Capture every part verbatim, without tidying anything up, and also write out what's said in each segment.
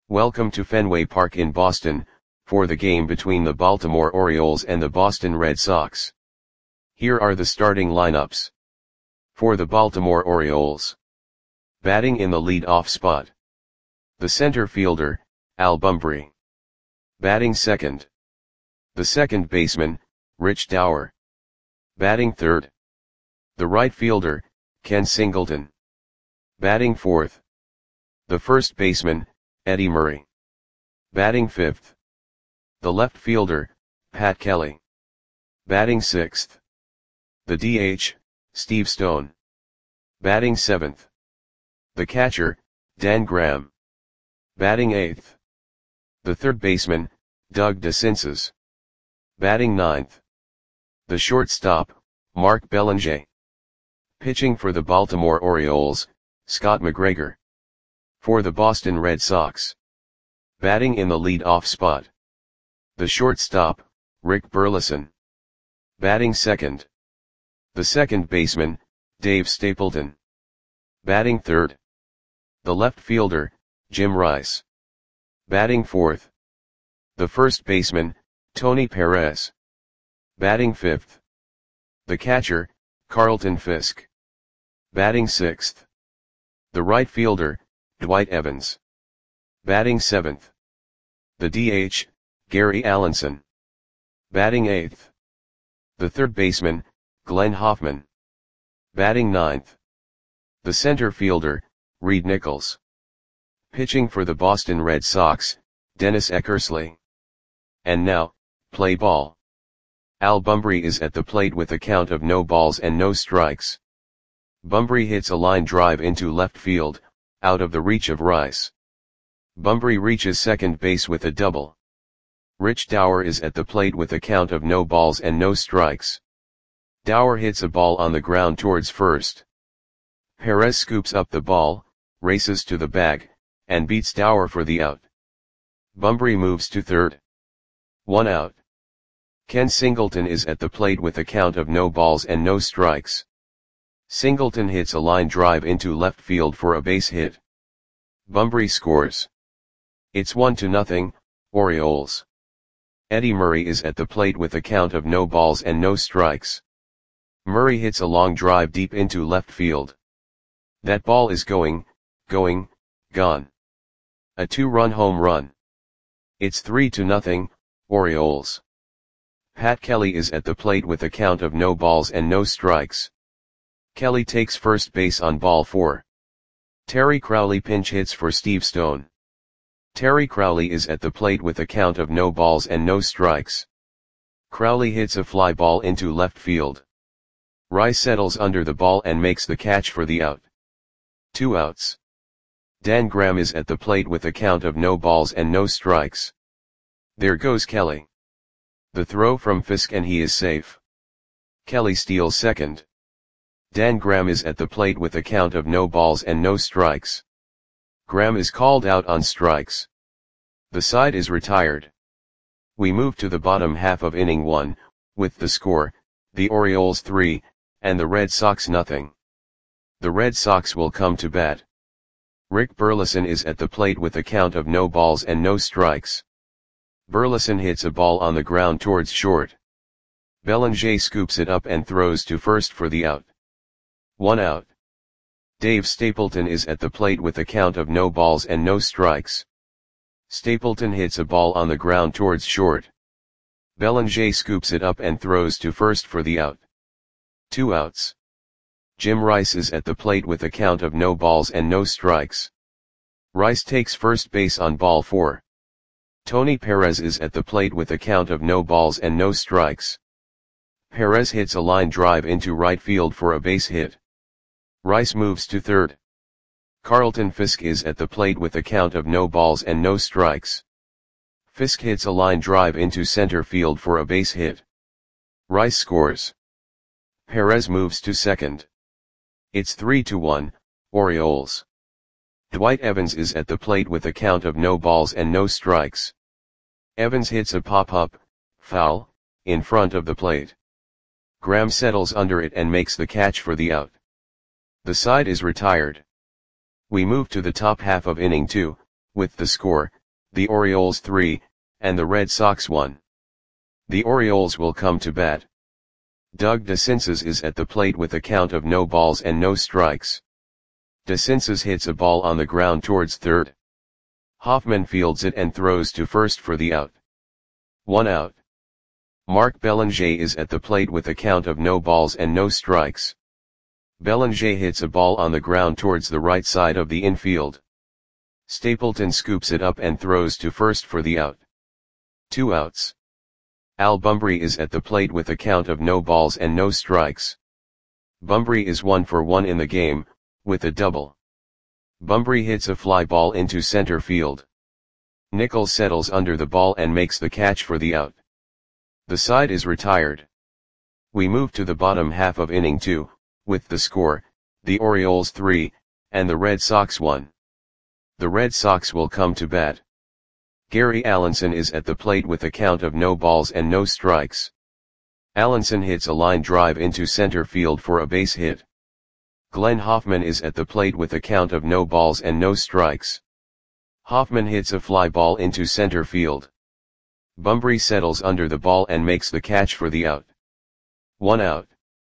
Welcome to Fenway Park in Boston, for the game between the Baltimore Orioles and the Boston Red Sox. Here are the starting lineups. For the Baltimore Orioles. Batting in the lead-off spot. The center fielder, Al Bumbry. Batting second. The second baseman, Rich Dauer. Batting third. The right fielder, Ken Singleton. Batting fourth. The first baseman, Eddie Murray. Batting fifth. The left fielder, Pat Kelly. Batting sixth. The D H, Steve Stone. Batting seventh. The catcher, Dan Graham. Batting eighth. The third baseman, Doug DeCinces. Batting ninth. The shortstop, Mark Belanger. Pitching for the Baltimore Orioles, Scott McGregor. For the Boston Red Sox. Batting in the lead-off spot. The shortstop, Rick Burleson. Batting second. The second baseman, Dave Stapleton. Batting third. The left fielder, Jim Rice. Batting fourth. The first baseman, Tony Perez. Batting fifth. The catcher, Carlton Fisk. Batting sixth. The right fielder, Dwight Evans. Batting seventh. The D H, Gary Allenson. Batting eighth. The third baseman, Glenn Hoffman. Batting ninth. The center fielder, Reed Nichols. Pitching for the Boston Red Sox, Dennis Eckersley. And now, play ball. Al Bumbry is at the plate with a count of no balls and no strikes. Bumbry hits a line drive into left field, out of the reach of Rice. Bumbry reaches second base with a double. Rich Dauer is at the plate with a count of no balls and no strikes. Dauer hits a ball on the ground towards first. Perez scoops up the ball, races to the bag, and beats Dauer for the out. Bumbry moves to third. One out. Ken Singleton is at the plate with a count of no balls and no strikes. Singleton hits a line drive into left field for a base hit. Bumbry scores. It's one to nothing, Orioles. Eddie Murray is at the plate with a count of no balls and no strikes. Murray hits a long drive deep into left field. That ball is going, going, gone. A two-run home run. It's three to nothing, Orioles. Pat Kelly is at the plate with a count of no balls and no strikes. Kelly takes first base on ball four. Terry Crowley pinch hits for Steve Stone. Terry Crowley is at the plate with a count of no balls and no strikes. Crowley hits a fly ball into left field. Rice settles under the ball and makes the catch for the out. Two outs. Dan Graham is at the plate with a count of no balls and no strikes. There goes Kelly. The throw from Fisk and he is safe. Kelly steals second. Dan Graham is at the plate with a count of no balls and no strikes. Graham is called out on strikes. The side is retired. We move to the bottom half of inning one, with the score, the Orioles three, and the Red Sox nothing. The Red Sox will come to bat. Rick Burleson is at the plate with a count of no balls and no strikes. Burleson hits a ball on the ground towards short. Belanger scoops it up and throws to first for the out. One out. Dave Stapleton is at the plate with a count of no balls and no strikes. Stapleton hits a ball on the ground towards short. Belanger scoops it up and throws to first for the out. Two outs. Jim Rice is at the plate with a count of no balls and no strikes. Rice takes first base on ball four. Tony Perez is at the plate with a count of no balls and no strikes. Perez hits a line drive into right field for a base hit. Rice moves to third. Carlton Fisk is at the plate with a count of no balls and no strikes. Fisk hits a line drive into center field for a base hit. Rice scores. Perez moves to second. It's three to one, Orioles. Dwight Evans is at the plate with a count of no balls and no strikes. Evans hits a pop-up, foul, in front of the plate. Graham settles under it and makes the catch for the out. The side is retired. We move to the top half of inning two, with the score, the Orioles three, and the Red Sox one. The Orioles will come to bat. Doug DeCinces is at the plate with a count of no balls and no strikes. DeCinces hits a ball on the ground towards third. Hoffman fields it and throws to first for the out. One out. Mark Belanger is at the plate with a count of no balls and no strikes. Belanger hits a ball on the ground towards the right side of the infield. Stapleton scoops it up and throws to first for the out. Two outs. Al Bumbry is at the plate with a count of no balls and no strikes. Bumbry is one for one in the game, with a double. Bumbry hits a fly ball into center field. Nichols settles under the ball and makes the catch for the out. The side is retired. We move to the bottom half of inning two, with the score, the Orioles three, and the Red Sox one. The Red Sox will come to bat. Gary Allenson is at the plate with a count of no balls and no strikes. Allenson hits a line drive into center field for a base hit. Glenn Hoffman is at the plate with a count of no balls and no strikes. Hoffman hits a fly ball into center field. Bumbry settles under the ball and makes the catch for the out. One out.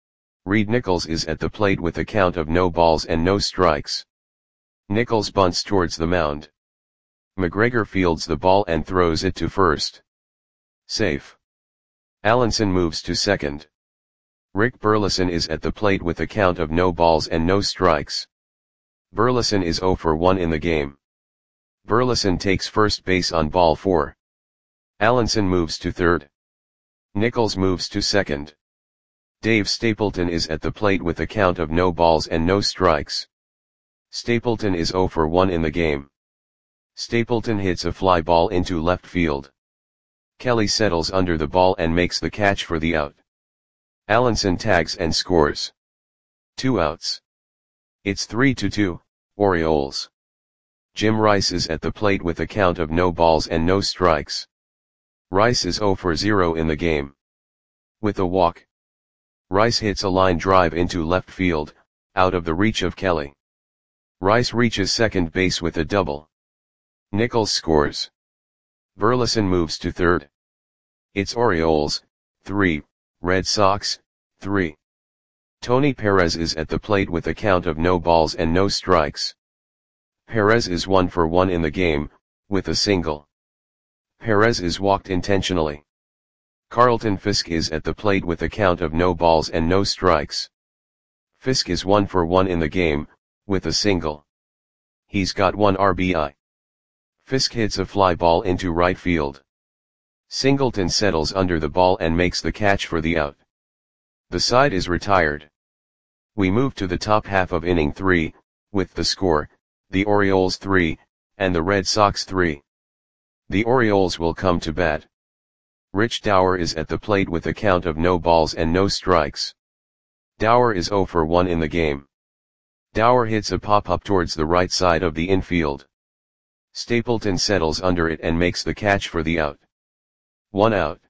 Reed Nichols is at the plate with a count of no balls and no strikes. Nichols bunts towards the mound. McGregor fields the ball and throws it to first. Safe. Allenson moves to second. Rick Burleson is at the plate with a count of no balls and no strikes. Burleson is zero for one in the game. Burleson takes first base on ball four. Allenson moves to third. Nichols moves to second. Dave Stapleton is at the plate with a count of no balls and no strikes. Stapleton is zero for one in the game. Stapleton hits a fly ball into left field. Kelly settles under the ball and makes the catch for the out. Allenson tags and scores. Two outs. It's three to two, Orioles. Jim Rice is at the plate with a count of no balls and no strikes. Rice is zero for zero in the game. With a walk. Rice hits a line drive into left field, out of the reach of Kelly. Rice reaches second base with a double. Nichols scores. Burleson moves to third. It's Orioles, three, Red Sox, three. Tony Perez is at the plate with a count of no balls and no strikes. Perez is one for one in the game, with a single. Perez is walked intentionally. Carlton Fisk is at the plate with a count of no balls and no strikes. Fisk is one for one in the game, with a single. He's got one R B I. Fisk hits a fly ball into right field. Singleton settles under the ball and makes the catch for the out. The side is retired. We move to the top half of inning three, with the score, the Orioles three, and the Red Sox three. The Orioles will come to bat. Rich Dower is at the plate with a count of no balls and no strikes. Dower is zero for one in the game. Dower hits a pop-up towards the right side of the infield. Stapleton settles under it and makes the catch for the out. One out.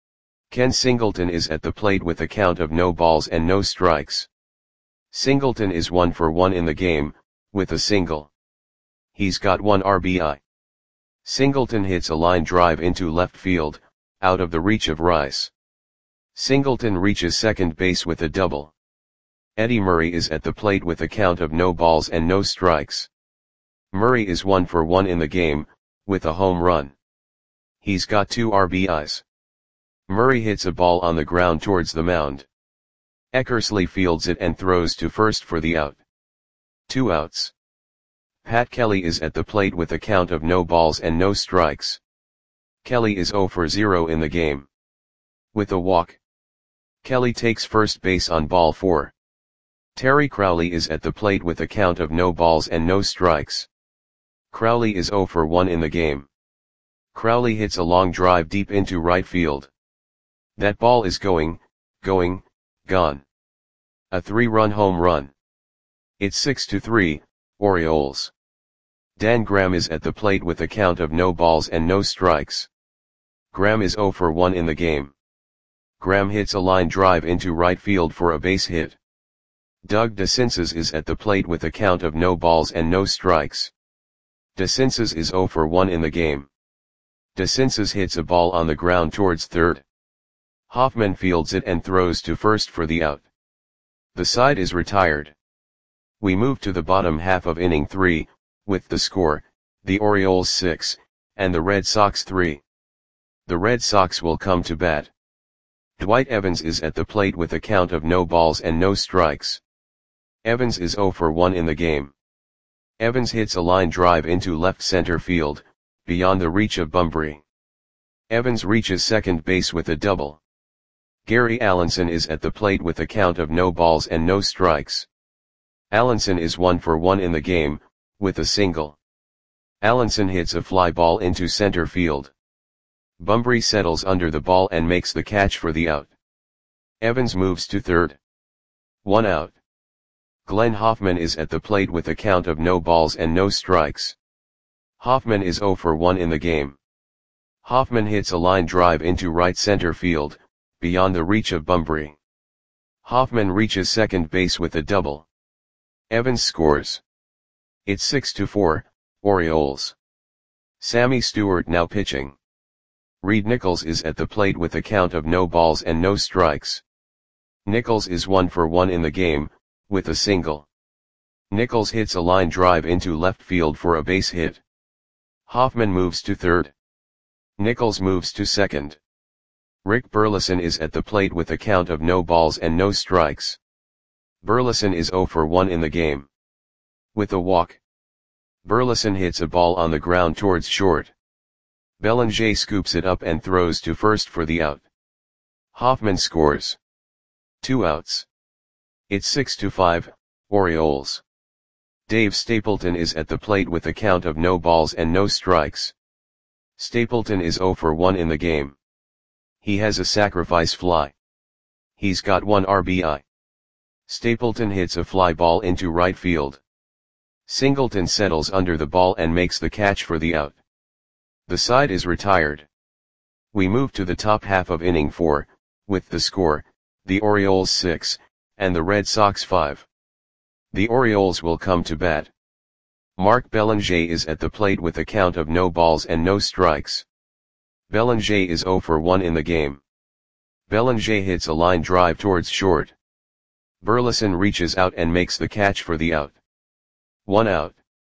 Ken Singleton is at the plate with a count of no balls and no strikes. Singleton is one for one in the game, with a single. He's got one R B I. Singleton hits a line drive into left field, out of the reach of Rice. Singleton reaches second base with a double. Eddie Murray is at the plate with a count of no balls and no strikes. Murray is one for one in the game, with a home run. He's got two R B Is. Murray hits a ball on the ground towards the mound. Eckersley fields it and throws to first for the out. Two outs. Pat Kelly is at the plate with a count of no balls and no strikes. Kelly is zero for zero in the game. With a walk. Kelly takes first base on ball four. Terry Crowley is at the plate with a count of no balls and no strikes. Crowley is zero for one in the game. Crowley hits a long drive deep into right field. That ball is going, going, gone. A three-run home run. It's six to three, Orioles. Dan Graham is at the plate with a count of no balls and no strikes. Graham is zero for one in the game. Graham hits a line drive into right field for a base hit. Doug DeCinces is at the plate with a count of no balls and no strikes. DeCinces is zero for one in the game. DeCinces hits a ball on the ground towards third. Hoffman fields it and throws to first for the out. The side is retired. We move to the bottom half of inning three, with the score, the Orioles six, and the Red Sox three. The Red Sox will come to bat. Dwight Evans is at the plate with a count of no balls and no strikes. Evans is zero for one in the game. Evans hits a line drive into left center field, beyond the reach of Bunbury. Evans reaches second base with a double. Gary Allenson is at the plate with a count of no balls and no strikes. Allenson is one for one in the game, with a single. Allenson hits a fly ball into center field. Bunbury settles under the ball and makes the catch for the out. Evans moves to third. One out. Glenn Hoffman is at the plate with a count of no balls and no strikes. Hoffman is zero for one in the game. Hoffman hits a line drive into right center field, beyond the reach of Bunbury. Hoffman reaches second base with a double. Evans scores. It's six to four, Orioles. Sammy Stewart now pitching. Reed Nichols is at the plate with a count of no balls and no strikes. Nichols is one for one in the game, with a single. Nichols hits a line drive into left field for a base hit. Hoffman moves to third. Nichols moves to second. Rick Burleson is at the plate with a count of no balls and no strikes. Burleson is zero for one in the game. With a walk. Burleson hits a ball on the ground towards short. Bellinger scoops it up and throws to first for the out. Hoffman scores. Two outs. It's six to five, Orioles. Dave Stapleton is at the plate with a count of no balls and no strikes. Stapleton is zero for one in the game. He has a sacrifice fly. He's got one R B I. Stapleton hits a fly ball into right field. Singleton settles under the ball and makes the catch for the out. The side is retired. We move to the top half of inning four, with the score, the Orioles six, and the Red Sox five. The Orioles will come to bat. Mark Bellinger is at the plate with a count of no balls and no strikes. Bellinger is zero for one in the game. Bellinger hits a line drive towards short. Burleson reaches out and makes the catch for the out. One out.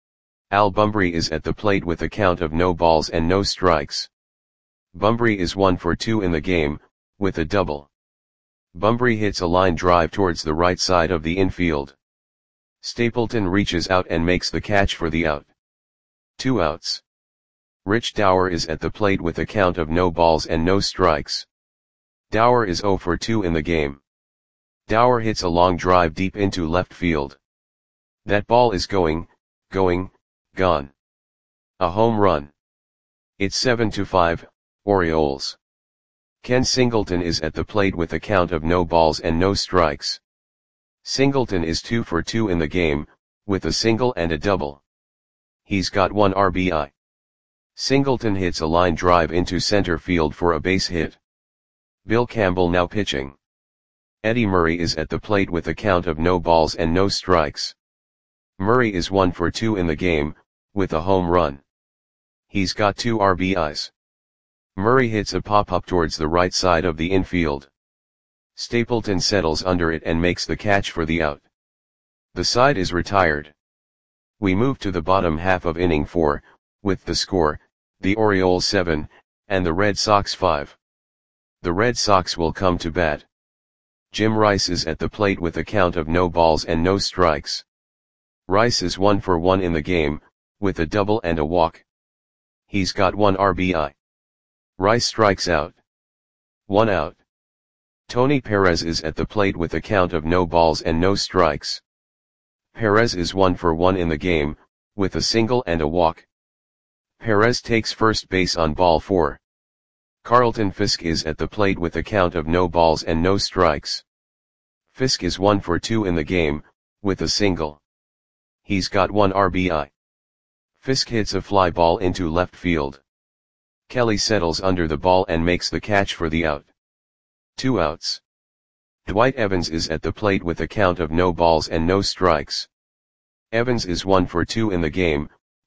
Al Bunbury is at the plate with a count of no balls and no strikes. Bunbury is one for two in the game, with a double. Bunbury hits a line drive towards the right side of the infield. Stapleton reaches out and makes the catch for the out. Two outs. Rich Dower is at the plate with a count of no balls and no strikes. Dower is zero for two in the game. Dower hits a long drive deep into left field. That ball is going, going, gone. A home run. It's seven to five, Orioles. Ken Singleton is at the plate with a count of no balls and no strikes. Singleton is two for two in the game, with a single and a double. He's got one R B I. Singleton hits a line drive into center field for a base hit. Bill Campbell now pitching. Eddie Murray is at the plate with a count of no balls and no strikes. Murray is one for two in the game, with a home run. He's got two R B Is. Murray hits a pop-up towards the right side of the infield. Stapleton settles under it and makes the catch for the out. The side is retired. We move to the bottom half of inning four, with the score, the Orioles seven, and the Red Sox five. The Red Sox will come to bat. Jim Rice is at the plate with a count of no balls and no strikes. Rice is one for one in the game, with a double and a walk. He's got one R B I. Rice strikes out. One out. Tony Perez is at the plate with a count of no balls and no strikes. Perez is one for one in the game, with a single and a walk. Perez takes first base on ball four. Carlton Fisk is at the plate with a count of no balls and no strikes. Fisk is one for two in the game, with a single. He's got one R B I. Fisk hits a fly ball into left field. Kelly settles under the ball and makes the catch for the out. Two outs. Dwight Evans is at the plate with a count of no balls and no strikes. Evans is one for two in the game,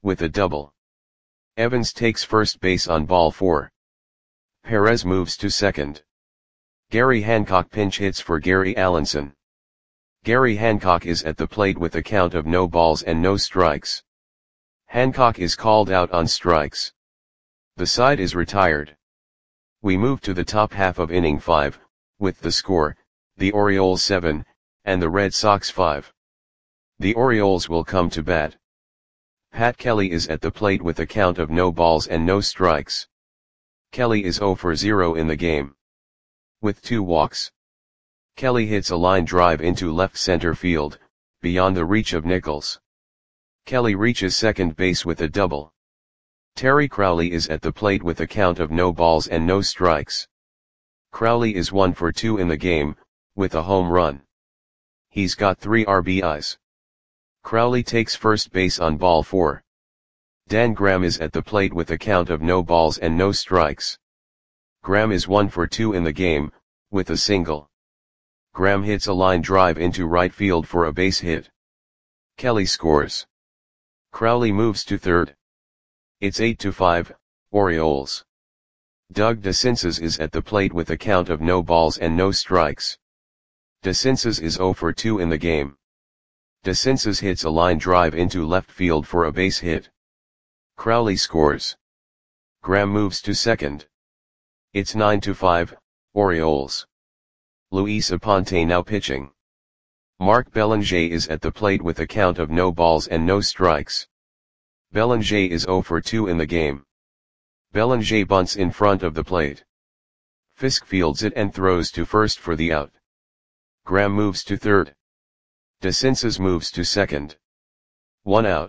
with a double. Evans takes first base on ball four. Perez moves to second. Gary Hancock pinch hits for Gary Allenson. Gary Hancock is at the plate with a count of no balls and no strikes. Hancock is called out on strikes. The side is retired. We move to the top half of inning five, with the score, the Orioles seven, and the Red Sox five. The Orioles will come to bat. Pat Kelly is at the plate with a count of no balls and no strikes. Kelly is zero for zero in the game. With two walks. Kelly hits a line drive into left center field, beyond the reach of Nichols. Kelly reaches second base with a double. Terry Crowley is at the plate with a count of no balls and no strikes. Crowley is one for two in the game, with a home run. He's got three R B Is. Crowley takes first base on ball four. Dan Graham is at the plate with a count of no balls and no strikes. Graham is one for two in the game, with a single. Graham hits a line drive into right field for a base hit. Kelly scores. Crowley moves to third. It's eight to five, Orioles. Doug DeCinces is at the plate with a count of no balls and no strikes. DeCinces is zero for two in the game. DeCinces hits a line drive into left field for a base hit. Crowley scores. Graham moves to second. It's nine to five, Orioles. Luis Aponte now pitching. Mark Belanger is at the plate with a count of no balls and no strikes. Belanger is zero for two in the game. Belanger bunts in front of the plate. Fisk fields it and throws to first for the out. Graham moves to third. DeCinces moves to second. One out.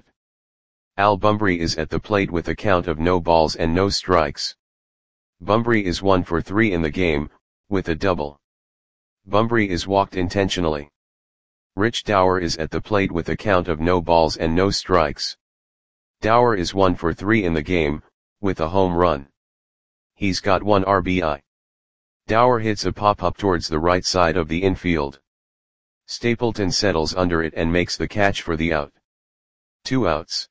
Al Bumbry is at the plate with a count of no balls and no strikes. Bumbry is one for three in the game, with a double. Bumbry is walked intentionally. Rich Dower is at the plate with a count of no balls and no strikes. Dower is one for three in the game, with a home run. He's got one R B I. Dower hits a pop-up towards the right side of the infield. Stapleton settles under it and makes the catch for the out. Two outs.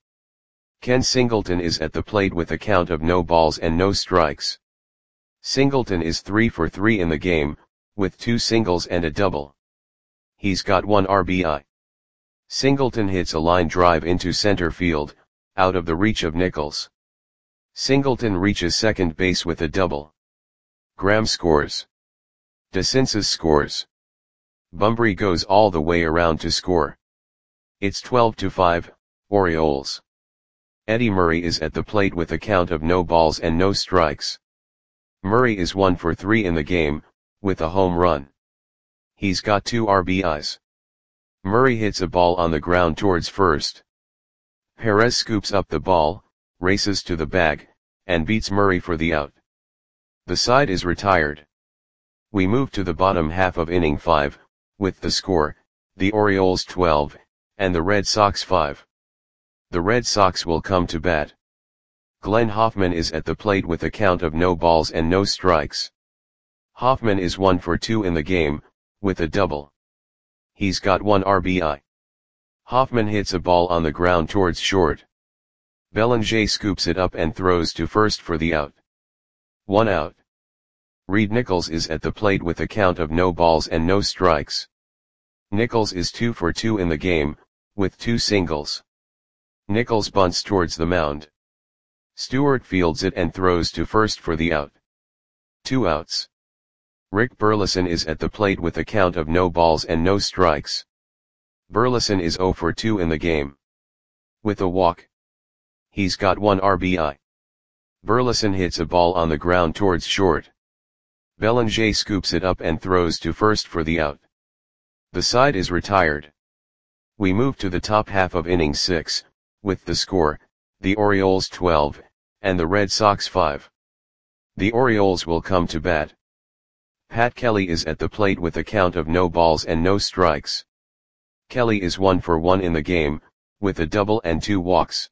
Ken Singleton is at the plate with a count of no balls and no strikes. Singleton is three for three in the game, with two singles and a double. He's got one R B I. Singleton hits a line drive into center field, out of the reach of Nichols. Singleton reaches second base with a double. Graham scores. DeCinces scores. Bumbry goes all the way around to score. It's twelve to five, Orioles. Eddie Murray is at the plate with a count of no balls and no strikes. Murray is one for three in the game, with a home run. He's got two R B Is. Murray hits a ball on the ground towards first. Perez scoops up the ball, races to the bag, and beats Murray for the out. The side is retired. We move to the bottom half of inning five, with the score, the Orioles twelve, and the Red Sox five. The Red Sox will come to bat. Glenn Hoffman is at the plate with a count of no balls and no strikes. Hoffman is one for two in the game, with a double. He's got one R B I. Hoffman hits a ball on the ground towards short. Belanger scoops it up and throws to first for the out. One out. Reed Nichols is at the plate with a count of no balls and no strikes. Nichols is two for two in the game, with two singles. Nichols bunts towards the mound. Stewart fields it and throws to first for the out. Two outs. Rick Burleson is at the plate with a count of no balls and no strikes. Burleson is zero for two in the game. With a walk. He's got one R B I. Burleson hits a ball on the ground towards short. Belanger scoops it up and throws to first for the out. The side is retired. We move to the top half of inning six, with the score, the Orioles twelve, and the Red Sox five. The Orioles will come to bat. Pat Kelly is at the plate with a count of no balls and no strikes. Kelly is one for one in the game, with a double and two walks.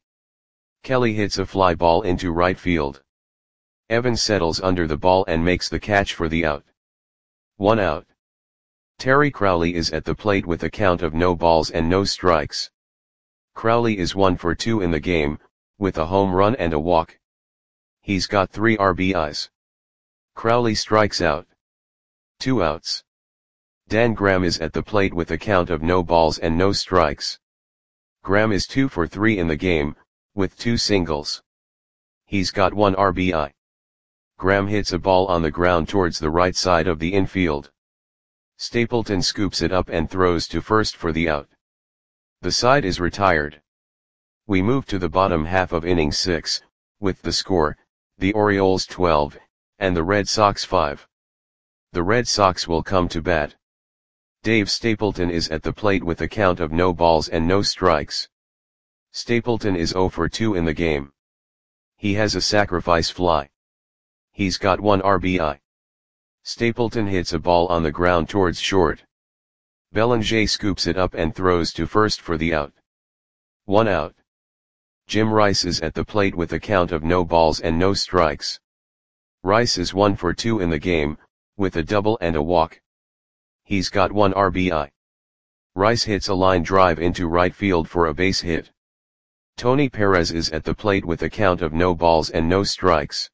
Kelly hits a fly ball into right field. Evans settles under the ball and makes the catch for the out. One out. Terry Crowley is at the plate with a count of no balls and no strikes. Crowley is one for two in the game, with a home run and a walk. He's got three R B Is. Crowley strikes out. Two outs. Dan Graham is at the plate with a count of no balls and no strikes. Graham is two for three in the game, with two singles. He's got one R B I. Graham hits a ball on the ground towards the right side of the infield. Stapleton scoops it up and throws to first for the out. The side is retired. We move to the bottom half of inning six, with the score, the Orioles twelve, and the Red Sox five. The Red Sox will come to bat. Dave Stapleton is at the plate with a count of no balls and no strikes. Stapleton is zero for two in the game. He has a sacrifice fly. He's got one R B I. Stapleton hits a ball on the ground towards short. Bellinger scoops it up and throws to first for the out. One out. Jim Rice is at the plate with a count of no balls and no strikes. Rice is one for two in the game, with a double and a walk. He's got one R B I. Rice hits a line drive into right field for a base hit. Tony Perez is at the plate with a count of no balls and no strikes.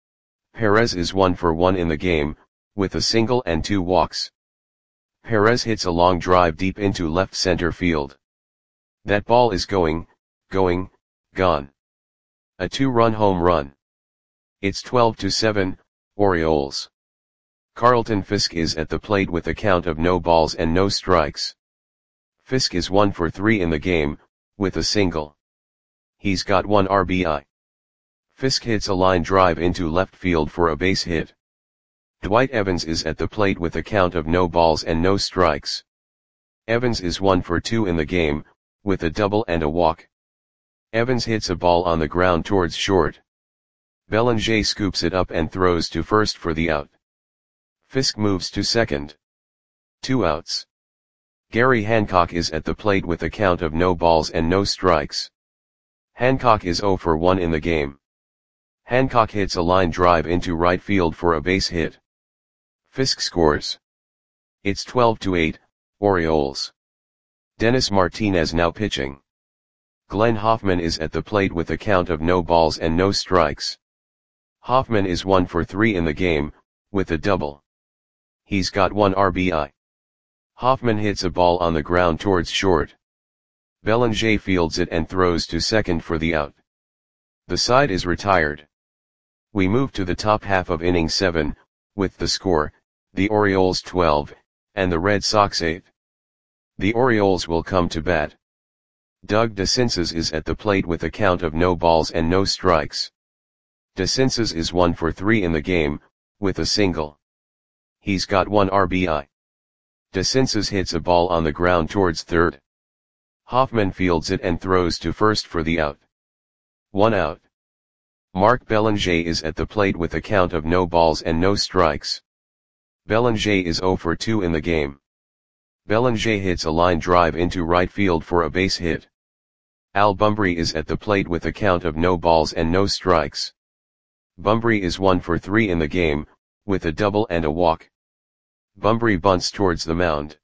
Perez is one for one in the game, with a single and two walks. Perez hits a long drive deep into left center field. That ball is going, going, gone. A two-run home run. It's twelve to seven, Orioles. Carlton Fisk is at the plate with a count of no balls and no strikes. Fisk is one for three in the game, with a single. He's got one R B I. Fisk hits a line drive into left field for a base hit. Dwight Evans is at the plate with a count of no balls and no strikes. Evans is one for two in the game, with a double and a walk. Evans hits a ball on the ground towards short. Bellinger scoops it up and throws to first for the out. Fisk moves to second. Two outs. Gary Hancock is at the plate with a count of no balls and no strikes. Hancock is zero for one in the game. Hancock hits a line drive into right field for a base hit. Fisk scores. It's twelve to eight, Orioles. Dennis Martinez now pitching. Glenn Hoffman is at the plate with a count of no balls and no strikes. Hoffman is one for three in the game, with a double. He's got one R B I. Hoffman hits a ball on the ground towards short. Bellinger fields it and throws to second for the out. The side is retired. We move to the top half of inning seven, with the score, the Orioles twelve, and the Red Sox eight. The Orioles will come to bat. Doug DeCinces is at the plate with a count of no balls and no strikes. DeCinces is one for three in the game, with a single. He's got one R B I. DeCinces hits a ball on the ground towards third. Hoffman fields it and throws to first for the out. One out. Mark Bellinger is at the plate with a count of no balls and no strikes. Bellinger is zero for two in the game. Bellinger hits a line drive into right field for a base hit. Al Bumbry is at the plate with a count of no balls and no strikes. Bumbry is one for three in the game, with a double and a walk. Bumbry bunts towards the mound.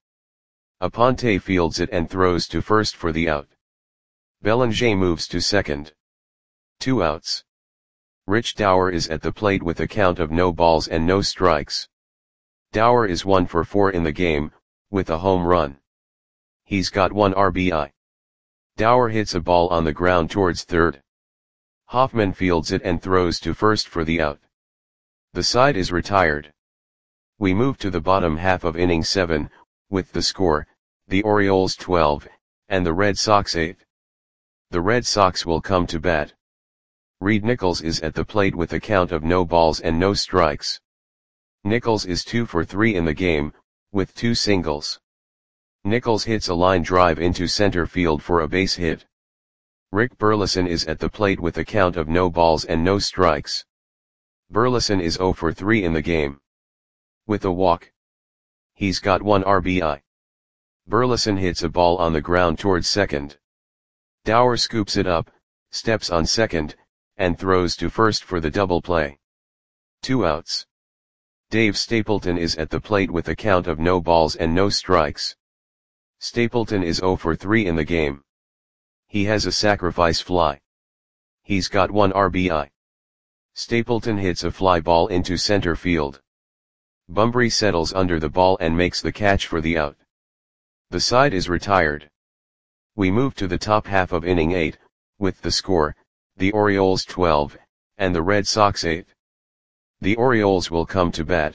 Aponte fields it and throws to first for the out. Bellinger moves to second. Two outs. Rich Dower is at the plate with a count of no balls and no strikes. Dower is one for four in the game, with a home run. He's got one R B I. Dower hits a ball on the ground towards third. Hoffman fields it and throws to first for the out. The side is retired. We move to the bottom half of inning seven, with the score, the Orioles twelve, and the Red Sox eight. The Red Sox will come to bat. Reed Nichols is at the plate with a count of no balls and no strikes. Nichols is two for three in the game, with two singles. Nichols hits a line drive into center field for a base hit. Rick Burleson is at the plate with a count of no balls and no strikes. Burleson is zero for three in the game. With a walk. He's got one R B I. Burleson hits a ball on the ground towards second. Dower scoops it up, steps on second, and throws to first for the double play. Two outs. Dave Stapleton is at the plate with a count of no balls and no strikes. Stapleton is zero for three in the game. He has a sacrifice fly. He's got one R B I. Stapleton hits a fly ball into center field. Bunbury settles under the ball and makes the catch for the out. The side is retired. We move to the top half of inning eight, with the score, the Orioles twelve, and the Red Sox eight. The Orioles will come to bat.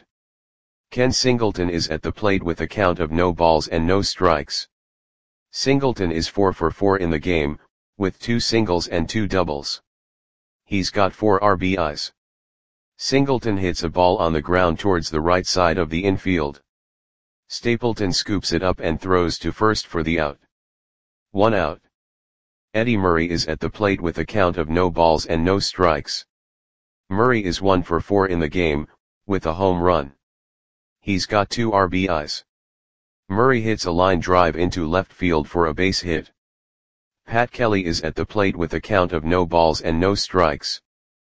Ken Singleton is at the plate with a count of no balls and no strikes. Singleton is four for four in the game, with two singles and two doubles. He's got four R B Is. Singleton hits a ball on the ground towards the right side of the infield. Stapleton scoops it up and throws to first for the out. One out. Eddie Murray is at the plate with a count of no balls and no strikes. Murray is one for four in the game, with a home run. He's got two R B Is. Murray hits a line drive into left field for a base hit. Pat Kelly is at the plate with a count of no balls and no strikes.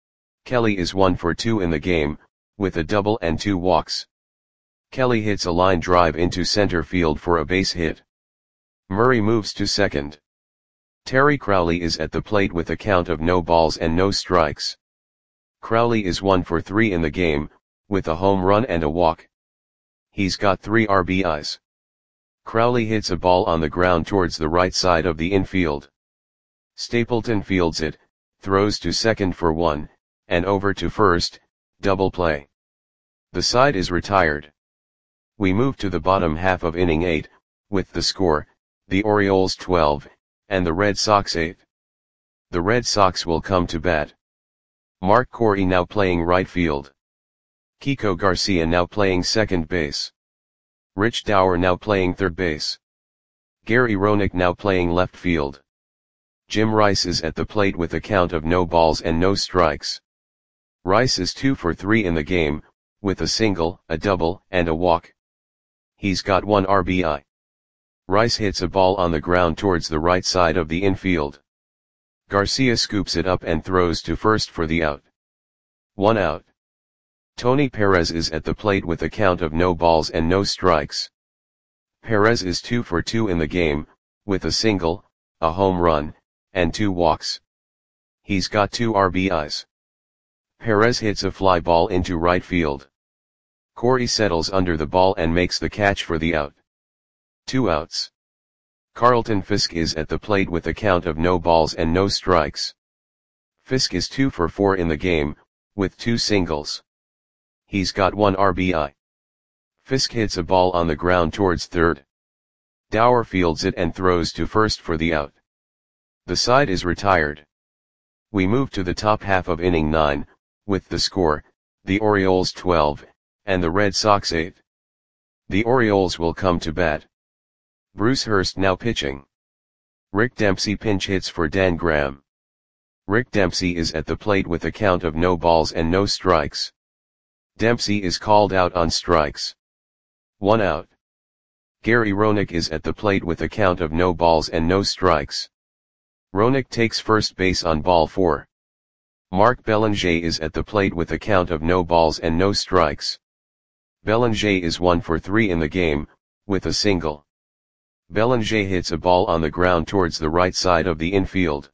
Kelly is one for two in the game, with a double and two walks. Kelly hits a line drive into center field for a base hit. Murray moves to second. Terry Crowley is at the plate with a count of no balls and no strikes. Crowley is one for three in the game, with a home run and a walk. He's got three R B Is. Crowley hits a ball on the ground towards the right side of the infield. Stapleton fields it, throws to second for one, and over to first, double play. The side is retired. We move to the bottom half of inning eight, with the score, the Orioles twelve, and the Red Sox eight. The Red Sox will come to bat. Mark Corey now playing right field. Kiko Garcia now playing second base. Rich Dower now playing third base. Gary Roenick now playing left field. Jim Rice is at the plate with a count of no balls and no strikes. Rice is two for three in the game, with a single, a double, and a walk. He's got one R B I. Rice hits a ball on the ground towards the right side of the infield. Garcia scoops it up and throws to first for the out. One out. Tony Perez is at the plate with a count of no balls and no strikes. Perez is two for two in the game, with a single, a home run, and two walks. He's got two R B Is. Perez hits a fly ball into right field. Corey settles under the ball and makes the catch for the out. Two outs. Carlton Fisk is at the plate with a count of no balls and no strikes. Fisk is two for four in the game, with two singles. He's got one R B I. Fisk hits a ball on the ground towards third. Dower fields it and throws to first for the out. The side is retired. We move to the top half of inning nine, with the score, the Orioles twelve, and the Red Sox eight. The Orioles will come to bat. Bruce Hurst now pitching. Rick Dempsey pinch hits for Dan Graham. Rick Dempsey is at the plate with a count of no balls and no strikes. Dempsey is called out on strikes. One out. Gary Roenick is at the plate with a count of no balls and no strikes. Roenick takes first base on ball four. Mark Belanger is at the plate with a count of no balls and no strikes. Belanger is one for three in the game, with a single. Belanger hits a ball on the ground towards the right side of the infield.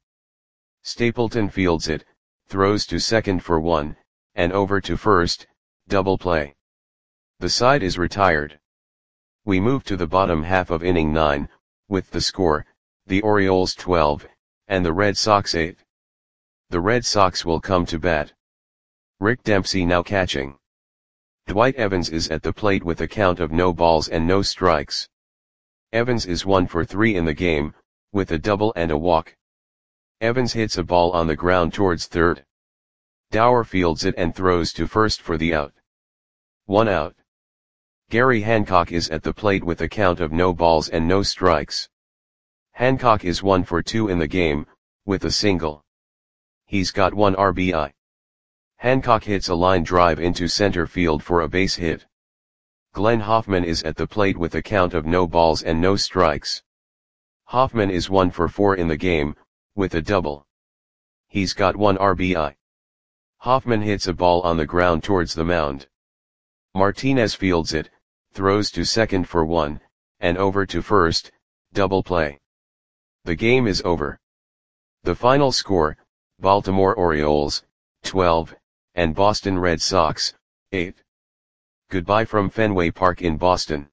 Stapleton fields it, throws to second for one, and over to first, double play. The side is retired. We move to the bottom half of inning nine, with the score, the Orioles twelve, and the Red Sox eight. The Red Sox will come to bat. Rick Dempsey now catching. Dwight Evans is at the plate with a count of no balls and no strikes. Evans is one for three in the game, with a double and a walk. Evans hits a ball on the ground towards third. Dower fields it and throws to first for the out. One out. Gary Hancock is at the plate with a count of no balls and no strikes. Hancock is one for two in the game, with a single. He's got one R B I. Hancock hits a line drive into center field for a base hit. Glenn Hoffman is at the plate with a count of no balls and no strikes. Hoffman is one for four in the game, with a double. He's got one R B I. Hoffman hits a ball on the ground towards the mound. Martinez fields it, throws to second for one, and over to first, double play. The game is over. The final score, Baltimore Orioles, twelve, and Boston Red Sox, eight. Goodbye from Fenway Park in Boston.